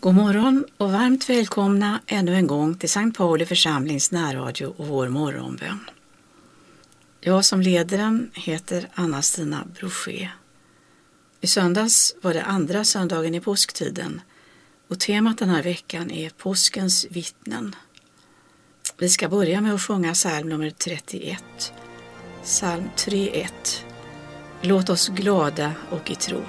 God morgon och varmt välkomna ännu en gång till Sankt Pauli församlings närradio och vår morgonbön. Jag som leder den heter Anna-Stina Brochet. I söndags var det andra söndagen i påsktiden och temat den här veckan är påskens vittnen. Vi ska börja med att sjunga psalm nummer 31, psalm 3:1. Låt oss glada och i tro.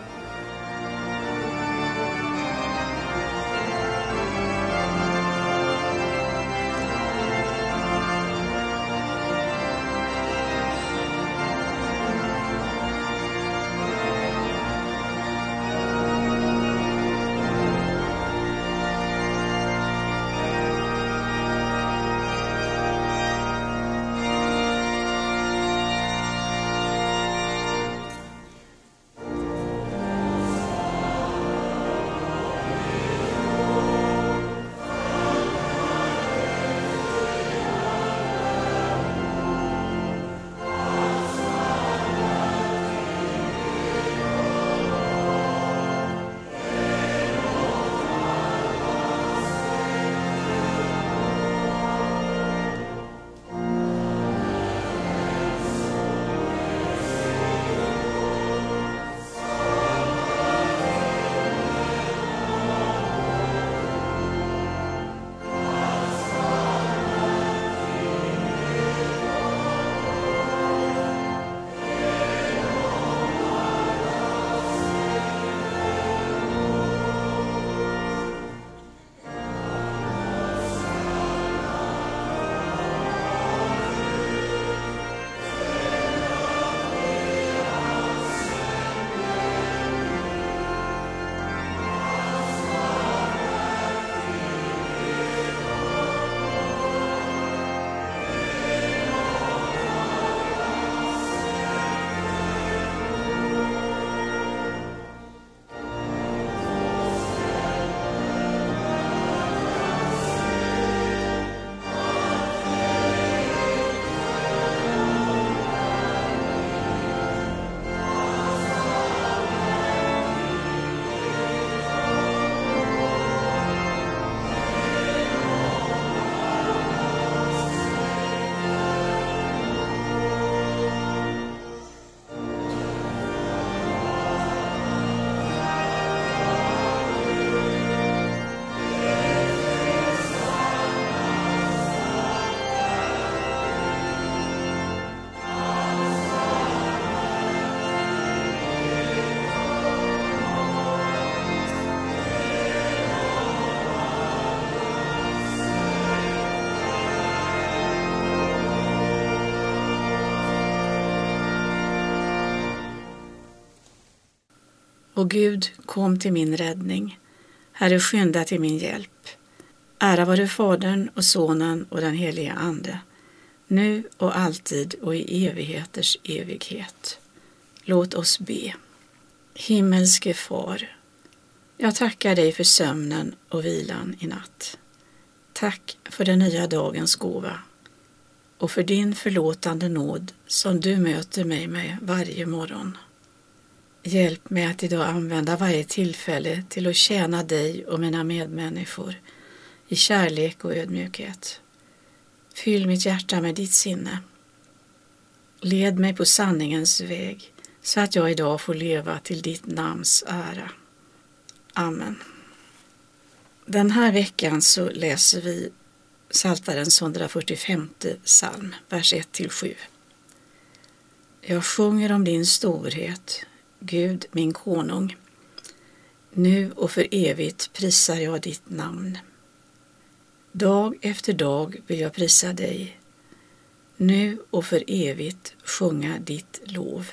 Och Gud, kom till min räddning. Herre, skynda till min hjälp. Ära vare Fadern och Sonen och den helige Ande, nu och alltid och i evigheters evighet. Låt oss be. Himmelske Far, jag tackar dig för sömnen och vilan i natt. Tack för den nya dagens gåva och för din förlåtande nåd som du möter mig med varje morgon. Hjälp mig att idag använda varje tillfälle till att tjäna dig och mina medmänniskor i kärlek och ödmjukhet. Fyll mitt hjärta med ditt sinne. Led mig på sanningens väg så att jag idag får leva till ditt namns ära. Amen. Den här veckan så läser vi Psaltarens 145:e psalm, vers 1-7. Jag sjunger om din storhet, Gud min konung. Nu och för evigt prisar jag ditt namn. Dag efter dag vill jag prisa dig. Nu och för evigt sjunga ditt lov.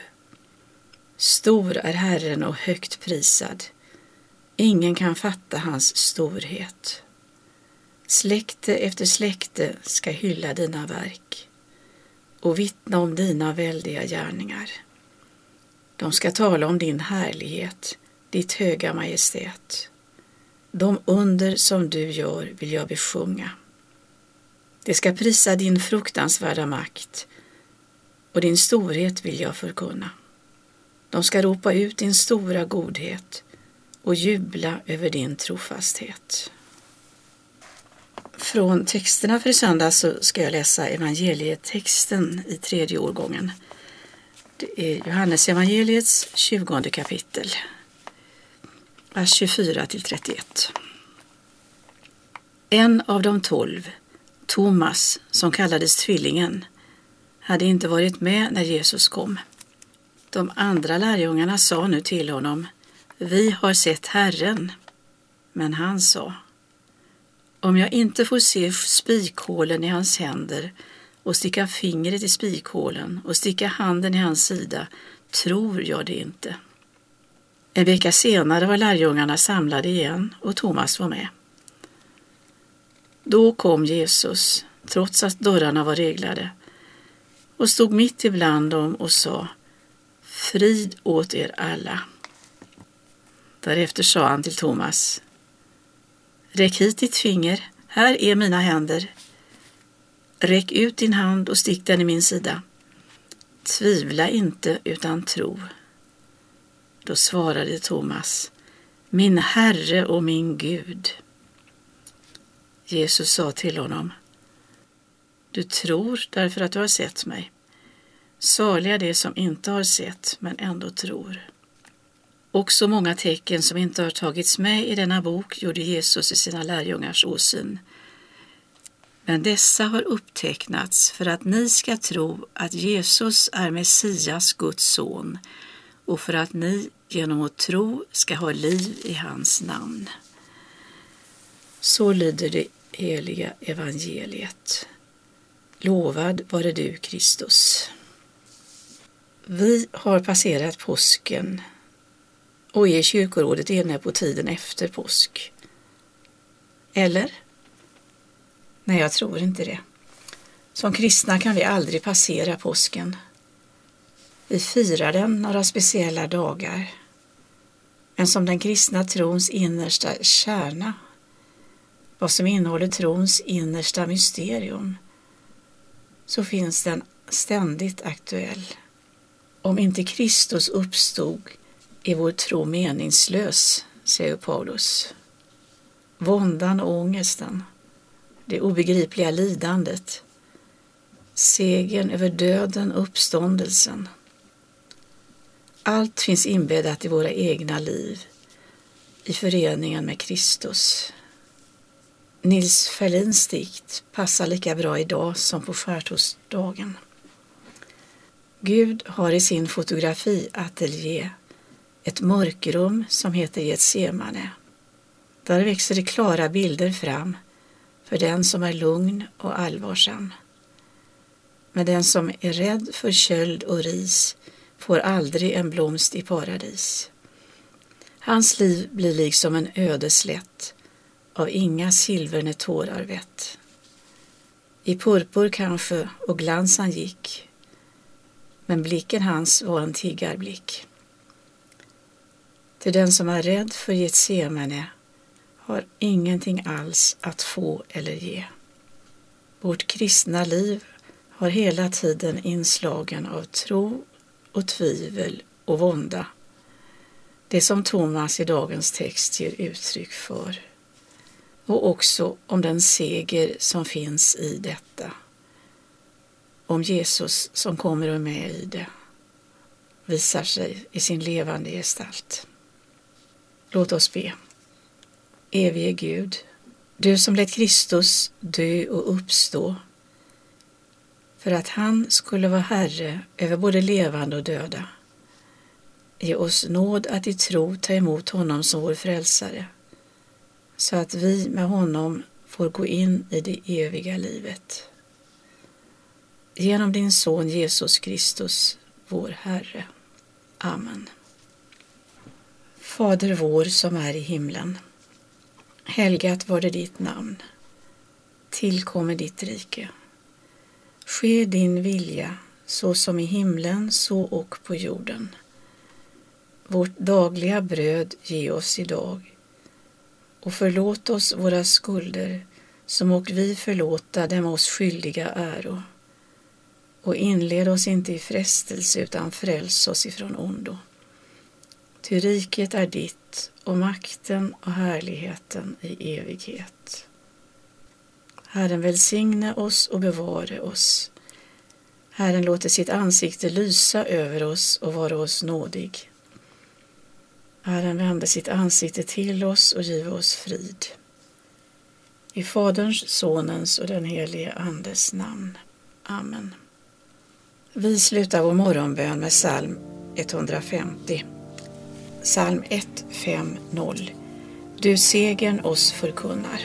Stor är Herren och högt prisad. Ingen kan fatta hans storhet. Släkte efter släkte ska hylla dina verk och vittna om dina väldiga gärningar. De ska tala om din härlighet, ditt höga majestät. De under som du gör vill jag besjunga. Det ska prisa din fruktansvärda makt och din storhet vill jag förkunna. De ska ropa ut din stora godhet och jubla över din trofasthet. Från texterna för söndag så ska jag läsa evangelietexten i 3:e årgången. Det är Johannes evangeliets 20:e kapitel, vers 24-31. En av de 12, Thomas, som kallades tvillingen, hade inte varit med när Jesus kom. De andra lärjungarna sa nu till honom: Vi har sett Herren. Men han sa: Om jag inte får se spikhålen i hans händer och sticka fingret i spikhålen och sticka handen i hans sida, tror jag det inte. En vecka senare var lärjungarna samlade igen och Thomas var med. Då kom Jesus, trots att dörrarna var reglade, och stod mitt ibland dem och sa: Frid åt er alla. Därefter sa han till Thomas: Räck hit ditt finger, här är mina händer. Räck ut din hand och stick den i min sida. Tvivla inte utan tro. Då svarade Thomas: Min Herre och min Gud. Jesus sa till honom: Du tror därför att du har sett mig. Saliga det som inte har sett men ändå tror. Också många tecken som inte har tagits med i denna bok gjorde Jesus i sina lärjungars åsyn. Men dessa har upptecknats för att ni ska tro att Jesus är Messias, Guds son, och för att ni genom att tro ska ha liv i hans namn. Så lyder det heliga evangeliet. Lovad vare du, Kristus. Vi har passerat påsken och är kyrkorådet inne på tiden efter påsk. Eller? Nej, jag tror inte det. Som kristna kan vi aldrig passera påsken. Vi firar den några speciella dagar. Men som den kristna trons innersta kärna, vad som innehåller trons innersta mysterium, så finns den ständigt aktuell. Om inte Kristus uppstod är vår tro meningslös, säger Paulus. Våndan och ångesten, det obegripliga lidandet, segern över döden och uppståndelsen. Allt finns inbäddat i våra egna liv, i föreningen med Kristus. Nils Ferlins dikt passar lika bra idag som på skärtorsdagen. Gud har i sin fotografiateljé ett mörkrum som heter Getsemane. Där växer det klara bilder fram för den som är lugn och allvarsam. Men den som är rädd för köld och ris får aldrig en blomst i paradis. Hans liv blir liksom en ödeslätt, av inga silverne tårar vett. I purpur kanske och glans han gick, men blicken hans var en tiggarblick. Till den som är rädd för Getsemane har ingenting alls att få eller ge. Vårt kristna liv har hela tiden inslagen av tro och tvivel och vånda. Det som Thomas i dagens text ger uttryck för. Och också om den seger som finns i detta. Om Jesus som kommer och med i det visar sig i sin levande gestalt. Låt oss be. Evige Gud, du som lät Kristus dö och uppstå för att han skulle vara Herre över både levande och döda. Ge oss nåd att i tro ta emot honom som vår frälsare, så att vi med honom får gå in i det eviga livet. Genom din son Jesus Kristus, vår Herre. Amen. Fader vår som är i himlen. Helgat var det ditt namn. Tillkommer ditt rike. Ske din vilja så som i himlen så och på jorden. Vårt dagliga bröd ge oss idag. Och förlåt oss våra skulder som och vi förlåta dem oss skyldiga äro. Och inled oss inte i frestelse utan fräls oss ifrån ondo. Ty riket är ditt och makten och härligheten i evighet. Herren välsigne oss och bevare oss. Herren låter sitt ansikte lysa över oss och vara oss nådig. Herren vände sitt ansikte till oss och give oss frid. I Faderns, Sonens och den helige Andes namn. Amen. Vi slutar vår morgonbön med psalm 150. Psalm 150. Du segern oss förkunnar.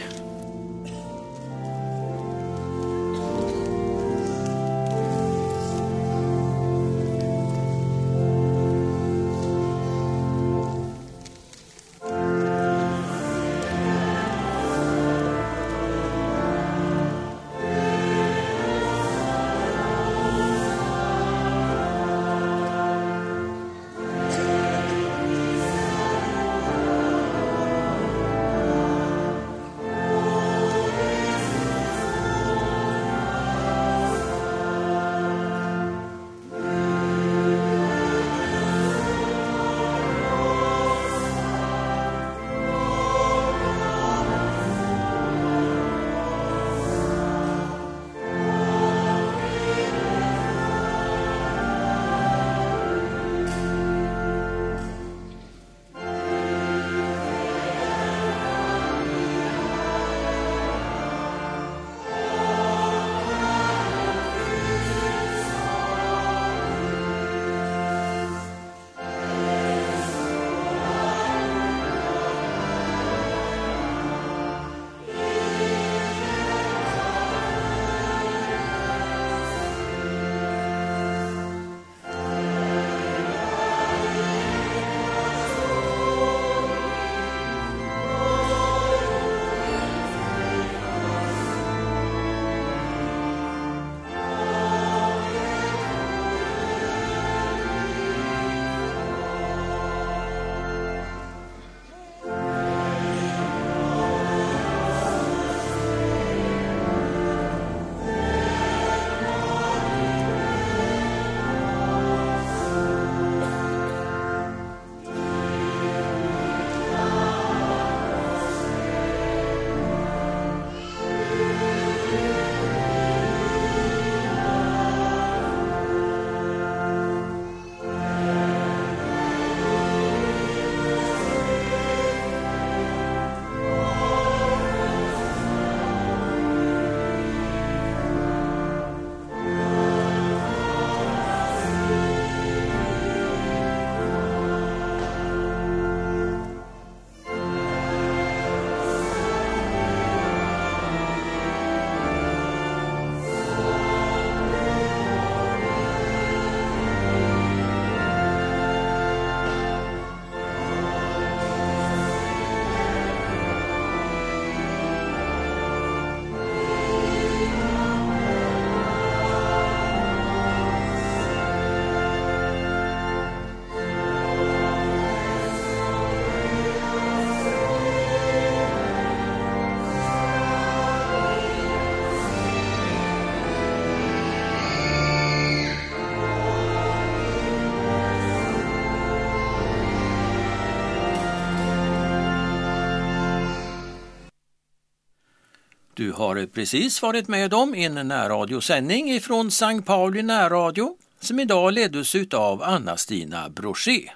Du har precis varit med om en närradiosändning ifrån Sankt Pauli närradio som idag leddes av Anna-Stina Brochet.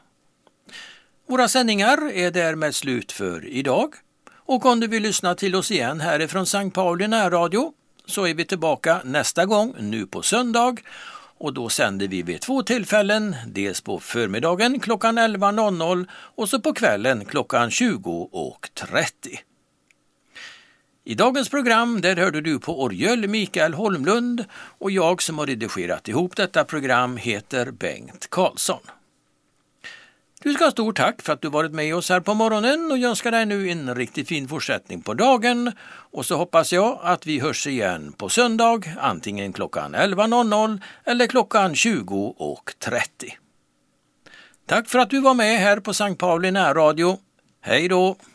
Våra sändningar är därmed slut för idag och om du vill lyssna till oss igen härifrån Sankt Pauli närradio så är vi tillbaka nästa gång nu på söndag och då sänder vi vid 2 tillfällen, dels på förmiddagen klockan 11.00 och så på kvällen klockan 20.30. I dagens program där hörde du på orgel Mikael Holmlund och jag som har redigerat ihop detta program heter Bengt Karlsson. Du ska ha stort tack för att du varit med oss här på morgonen och jag önskar dig nu en riktigt fin fortsättning på dagen och så hoppas jag att vi hörs igen på söndag antingen klockan 11.00 eller klockan 20.30. Tack för att du var med här på Sankt Pauli närradio. Hej då!